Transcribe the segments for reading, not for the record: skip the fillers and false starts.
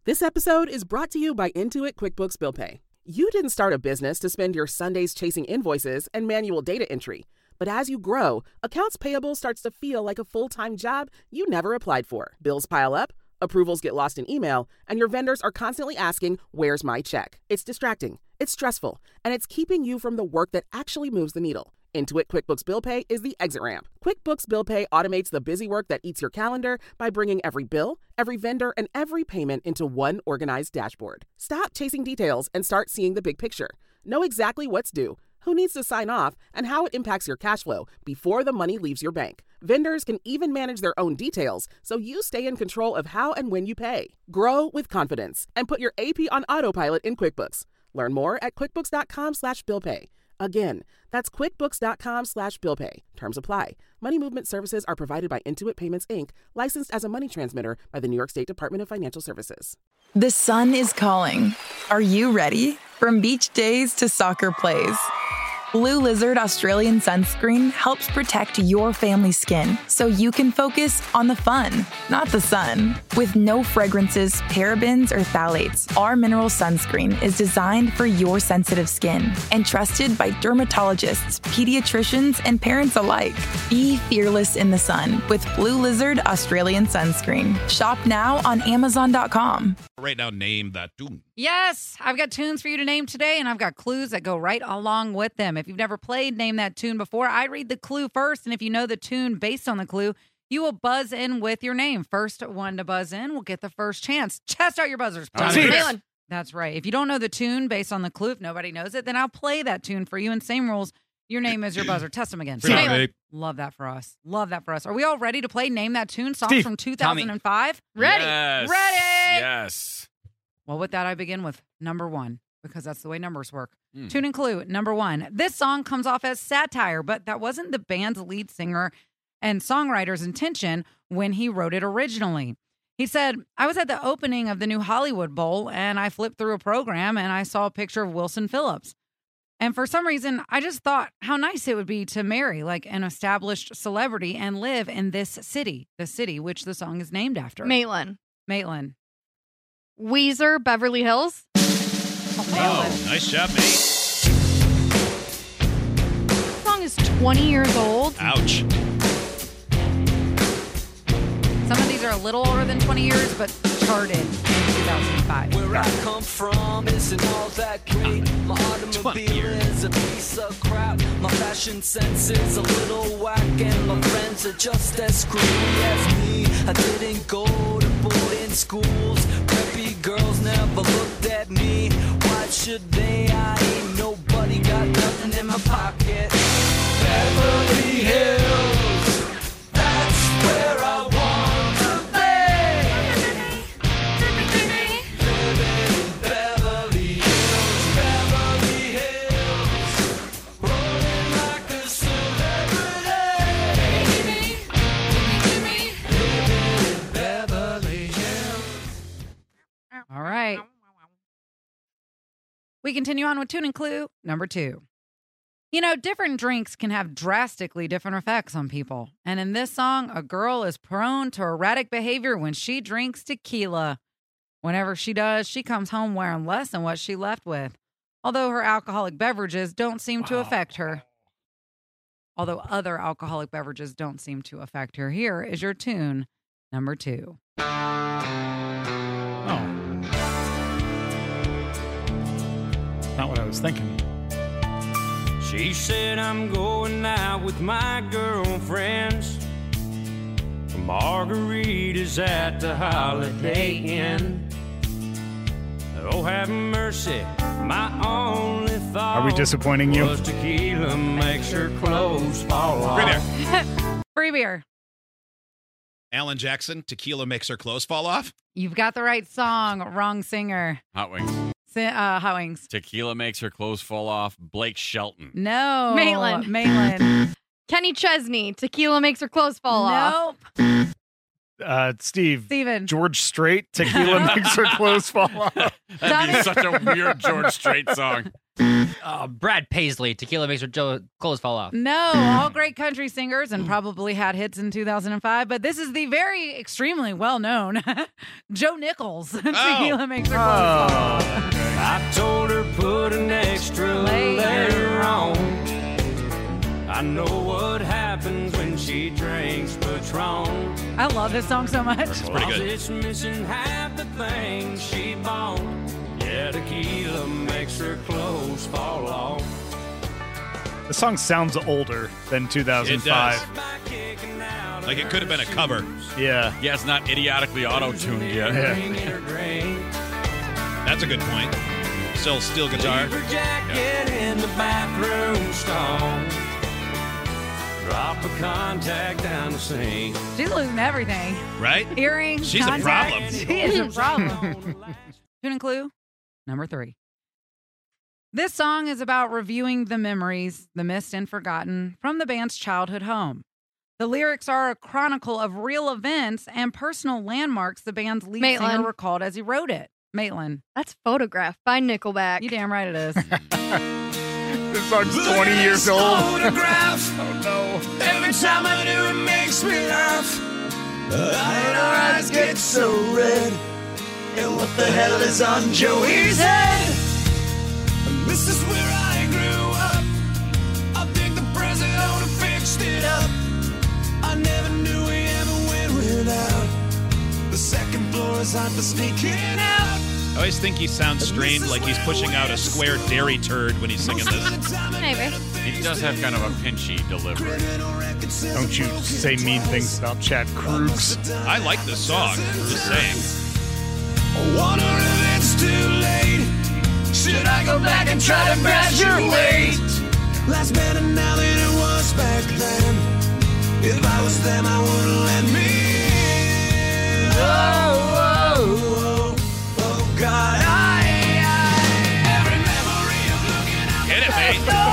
This episode is brought to you by Intuit QuickBooks Bill Pay. You didn't start a business to spend your Sundays chasing invoices and manual data entry. But as you grow, accounts payable starts to feel like a full-time job you never applied for. Bills pile up, approvals get lost in email, and your vendors are constantly asking, "Where's my check?" It's distracting, it's stressful, and it's keeping you from the work that actually moves the needle. Intuit QuickBooks Bill Pay is the exit ramp. QuickBooks Bill Pay automates the busy work that eats your calendar by bringing every bill, every vendor, and every payment into one organized dashboard. Stop chasing details and start seeing the big picture. Know exactly what's due, who needs to sign off, and how it impacts your cash flow before the money leaves your bank. Vendors can even manage their own details, so you stay in control of how and when you pay. Grow with confidence and put your AP on autopilot in QuickBooks. Learn more at quickbooks.com/billpay. Again, that's quickbooks.com/billpay. Terms apply. Money movement services are provided by Intuit Payments, Inc., licensed as a money transmitter by the New York State Department of Financial Services. The sun is calling. Are you ready? From beach days to soccer plays, Blue Lizard Australian Sunscreen helps protect your family's skin so you can focus on the fun, not the sun. With no fragrances, parabens, or phthalates, our mineral sunscreen is designed for your sensitive skin and trusted by dermatologists, pediatricians, and parents alike. Be fearless in the sun with Blue Lizard Australian Sunscreen. Shop now on Amazon.com. Right now, name that tune. Yes, I've got tunes for you to name today, and I've got clues that go right along with them. If you've never played Name That Tune before, I read the clue first, and if you know the tune based on the clue, you will buzz in with your name. First one to buzz in will get the first chance. Test out your buzzers, please. Malin. That's right. If you don't know the tune based on the clue, if nobody knows it, then I'll play that tune for you. And same rules, your name is your buzzer. Test them again. Love that for us. Love that for us. Are we all ready to play Name That Tune? Songs from 2005? Ready. Yes. Ready. Yes. Well, with that, I begin with number one, because that's the way numbers work. Tune and clue, number one. This song comes off as satire, but that wasn't the band's lead singer and songwriter's intention when he wrote it originally. He said, "I was at the opening of the new Hollywood Bowl, and I flipped through a program, and I saw a picture of Wilson Phillips. And for some reason, I just thought how nice it would be to marry like an established celebrity and live in this city, the city which the song is named after." Maitland. Weezer, Beverly Hills. Oh, nice job, mate. This song is 20 years old. Ouch. Some of these are a little older than 20 years, but charted in 2005. Where I come from isn't all that great. My automobile is a piece of crap. My fashion sense is a little whack, and my friends are just as screwy as me. I didn't go to boarding schools. Preppy girls never looked at me. Why should they? I ain't nobody, got nothing in my pocket. Beverly Hills, that's where I want to be. Living in Beverly Hills, rolling like a celebrity. Living in Beverly Hills. All right. We continue on with Tune and Clue number two. You know, different drinks can have drastically different effects on people. And in this song, a girl is prone to erratic behavior when she drinks tequila. Whenever she does, she comes home wearing less than what she left with. Although her alcoholic beverages don't seem to affect her. Although other alcoholic beverages don't seem to affect her. Here is your tune number two. Oh. Not what I was thinking. She said I'm going out with my girlfriends for margaritas at the Holiday Inn. Oh, have mercy, my only thought. Are we disappointing you? Was tequila makes her clothes fall off. Right there. Free beer. Alan Jackson, Tequila Makes Her Clothes Fall Off. You've got the right song. Wrong singer. Hot Wings. Hot Wings. Tequila Makes Her Clothes Fall Off. Blake Shelton. No. Maitland. Kenny Chesney. Tequila Makes Her Clothes Fall Off. Nope. Steven. George Strait. Tequila Makes Her Clothes Fall Off. That'd be such a weird George Strait song. Brad Paisley, Tequila Makes Her Clothes Fall Off. No, all great country singers and probably had hits in 2005, but this is the very extremely well-known Joe Nichols. Tequila Makes Her Clothes Fall Off. I told her put an extra layer on. I know what happens when she drinks Patron. I love this song so much. It's pretty good. It's missing half the things she bought. Yeah, tequila makes her clothes fall off. The song sounds older than 2005. It does. Like it could have been a cover. Yeah. Yeah, it's not idiotically auto-tuned yet. That's a good point. Still steel guitar. Leave her jacket in the bathroom stall. Drop a contact down the sink. She's losing everything. Right? Earrings, She's contacts. a problem. She is a problem. Tune and clue number 3. This song is about reviewing the memories, the missed and forgotten, from the band's childhood home. The lyrics are a chronicle of real events and personal landmarks the band's lead Maitland. singer recalled as he wrote it. Maitland. That's Photograph by Nickelback. You damn right it is. This song's 20 years old. Photograph. Oh, no. Every time I do, it makes me laugh. And our eyes get so red. And what the hell is on Joey's head? This is where I grew up. I think the president fixed it up. I never knew we ever went without. The second floor is hot for sneaking out. I always think he sounds strained, like he's pushing out a square dairy turd when he's singing this. Maybe. He does have kind of a pinchy delivery. Don't you say mean things about Chad Krug's. I like this song. Just saying. I wonder if it's too late. Should I go back and try to graduate? Life's better now than it was back then. If I was them, I wouldn't let me in. Oh, God, every memory of looking out. Get it,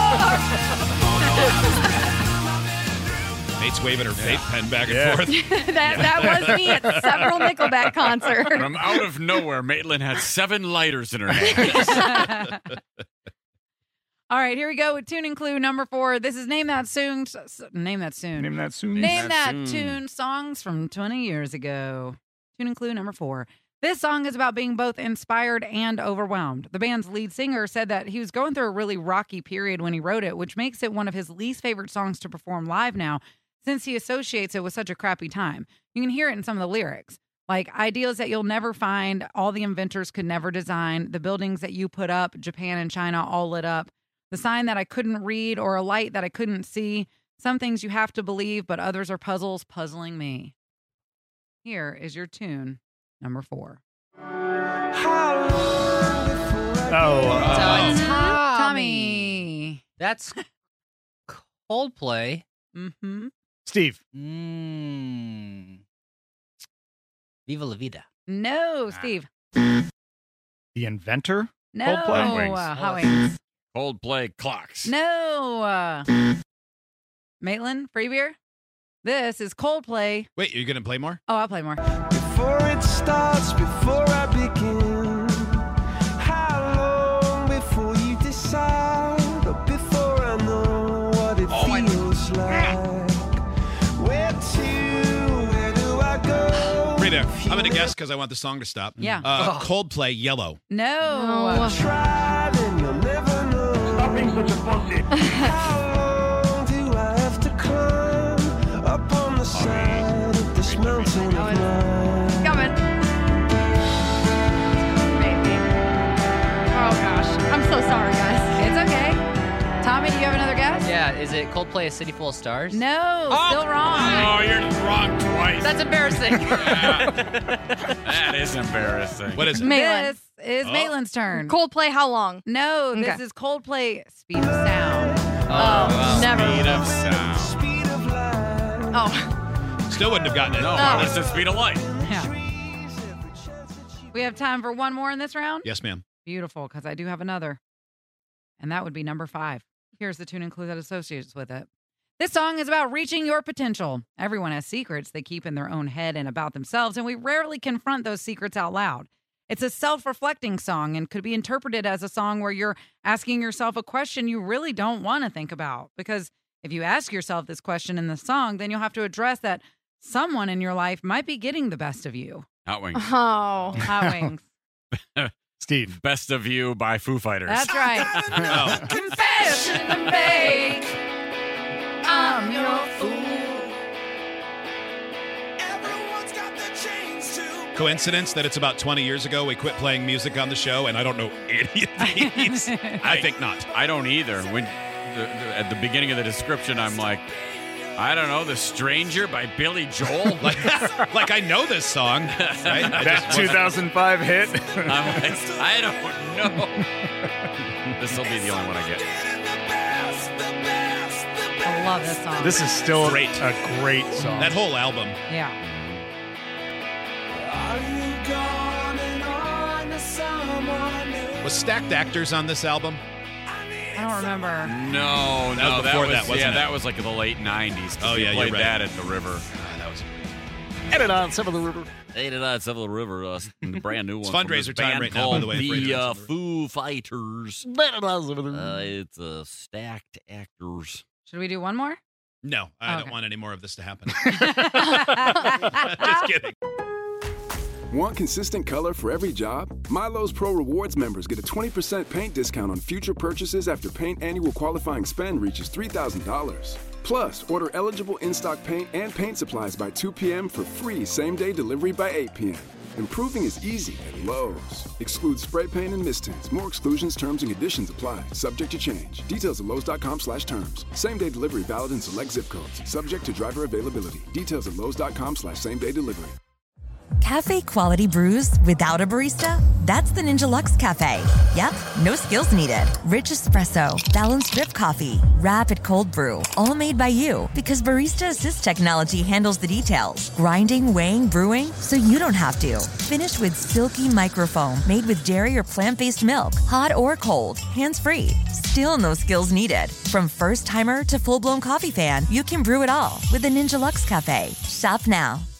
mate. Mate's waving her vape pen back and forth. that was me at several Nickelback concerts. From out of nowhere, Maitland had 7 lighters in her hand. All right, here we go with tune and clue number 4. This is Name That Tune. Name That Tune. Name that soon. Name That Tune. Songs from 20 years ago. Tune and clue number 4. This song is about being both inspired and overwhelmed. The band's lead singer said that he was going through a really rocky period when he wrote it, which makes it one of his least favorite songs to perform live now, since he associates it with such a crappy time. You can hear it in some of the lyrics, like ideals that you'll never find, all the inventors could never design, the buildings that you put up, Japan and China all lit up, the sign that I couldn't read or a light that I couldn't see, some things you have to believe, but others are puzzles puzzling me. Here is your tune number 4. Tommy. That's Coldplay. Mm-hmm. Steve. Viva la Vida. No, Steve. The Inventor? No. Coldplay? Wings. Hot Wings. Coldplay Clocks. No. Maitland, free beer? This is Coldplay. Wait, are you going to play more? Oh, I'll play more. Before it starts, before I begin, how long before you decide, or before I know what it feels like? Where do I go? Free there. I'm going to guess because I want the song to stop. Yeah. Coldplay, Yellow. No. Try, then you'll never know. Stop being such a pussy. How long do I have to climb up on the side of this mountain of mine? Coming. Maybe. Oh, gosh. I'm so sorry, guys. It's okay. Tommy, do you have another guess? Yeah, is it Coldplay A City Full of Stars? No, still wrong. Oh, you're wrong twice. That's embarrassing. That is embarrassing. What is it? Maitland. This is Maitland's turn. Coldplay, how long? No, this Okay. is Coldplay Speed of Sound. wow. Never. Speed of sound. Speed of light. Oh, Still wouldn't have gotten it. No, that's the speed of light. Yeah. We have time for one more in this round? Yes, ma'am. Beautiful, because I do have another. And that would be number 5. Here's the tune and clue that associates with it. This song is about reaching your potential. Everyone has secrets they keep in their own head and about themselves, and we rarely confront those secrets out loud. It's a self-reflecting song and could be interpreted as a song where you're asking yourself a question you really don't want to think about. Because if you ask yourself this question in the song, then you'll have to address that someone in your life might be getting the best of you. Hot Wings. Oh. Hot Wings. Steve. Best of You by Foo Fighters. That's right. Oh. Confession to make. I'm your fool. Coincidence that it's about 20 years ago we quit playing music on the show, and I don't know any of these. I think not. I don't either. When at the beginning of the description, I'm like, I don't know, The Stranger by Billy Joel. like I know this song. Right? That 2005 hit. I'm like, I don't know. This will be the only one I get. I love this song. This is still Great. a great song. That whole album. Yeah. Was Stacked Actors on this album? I don't remember. No, That was before that, wasn't it? that was like the late 90s. Oh, yeah, we you're played right. that at the River. That was Edit on some of the river. Ate it on Seville River, the brand new It's one. from fundraiser this time band right now, by the way, called for The Radiohead. Foo Fighters. Edit on some of the river. It's Stacked Actors. Should we do one more? No, I Okay. don't want any more of this to happen. Just kidding. Want consistent color for every job? Milo's Pro Rewards members get a 20% paint discount on future purchases after paint annual qualifying spend reaches $3,000. Plus, order eligible in-stock paint and paint supplies by 2 p.m. for free same-day delivery by 8 p.m. Improving is easy at Lowe's. Excludes spray paint and mist tints. More exclusions, terms, and conditions apply. Subject to change. Details at Lowe's.com/terms. Same-day delivery valid in select zip codes. Subject to driver availability. Details at Lowe's.com/same-day delivery. Cafe quality brews without a barista? That's the Ninja Luxe Cafe. Yep, no skills needed. Rich espresso, balanced drip coffee, rapid cold brew, all made by you. Because Barista Assist technology handles the details. Grinding, weighing, brewing, so you don't have to. Finished with silky microfoam made with dairy or plant-based milk. Hot or cold, hands-free. Still no skills needed. From first-timer to full-blown coffee fan, you can brew it all with the Ninja Luxe Cafe. Shop now.